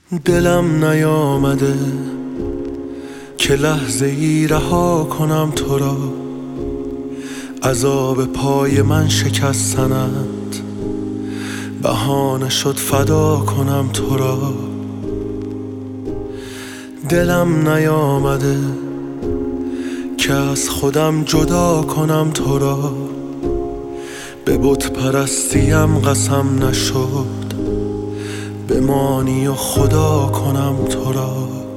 دلم نیامده که لحظه ای رها کنم تو را، عذاب پای من شکستنت بهانه شد فدا کنم تو را. دلم نیامده که از خودم جدا کنم تو را، به بت پرستیم قسم نشد بمانی و خدا کنم تو را.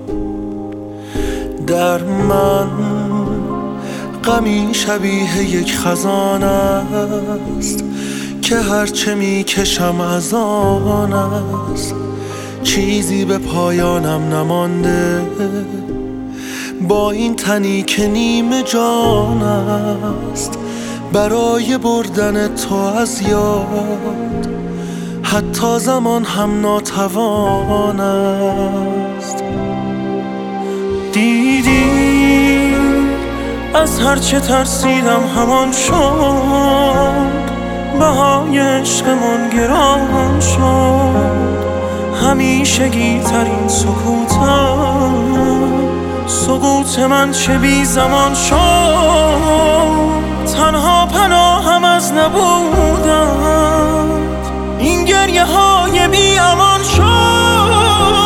در من غمی شبیه یک خزان است که هرچه می کشم از آن است، چیزی به پایانم نمانده با این تنی که نیمه جان است. برای بردن تو از یاد حتی زمان هم ناتوان است. دیدی از هرچه ترسیدم همان شد، بهای عشقمون گران شد. همیشگی ترین سکوت من چه بی زمان شد. تنها پناهم از نبودن این گریه های بی امان شد.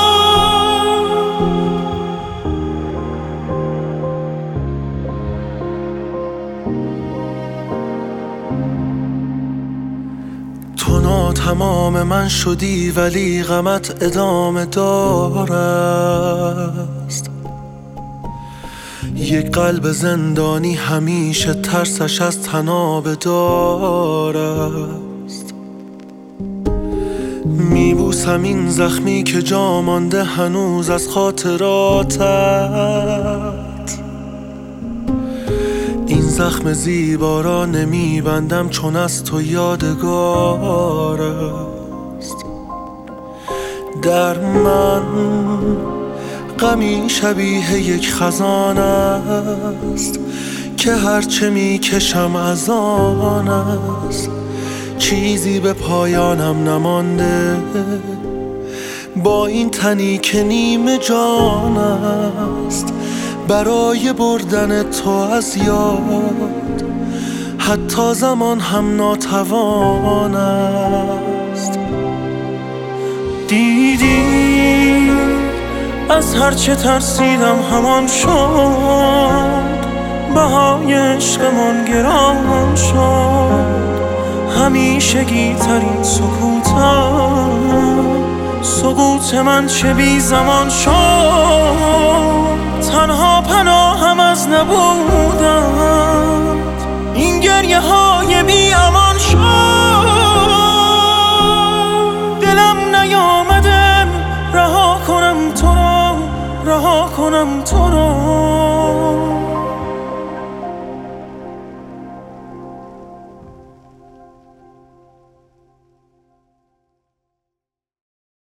تو ناتمام من شدی ولی غمت ادامه دارست. یک قلب زندانی همیشه ترسش از طناب دارست. میبوسم این زخمی که جا مانده هنوز از خاطراتت. این زخم زیبا را نمیبندم چون از تو یادگار است. در من غمی شبیه یک خزان است که هرچه می کشم از آن است، چیزی به پایانم نمانده با این تنی که نیمه جان است. برای بردن تو از یاد حتی زمان هم ناتوان است. دیدی از هرچه ترسیدم همان شد، بهای عشقمون گران شد. همیشگی ترین سکوت من چه بی زمان شد. تنها پناهم از نبودن این گریه های بی امان شد. دلم نیامده رها کنم تو را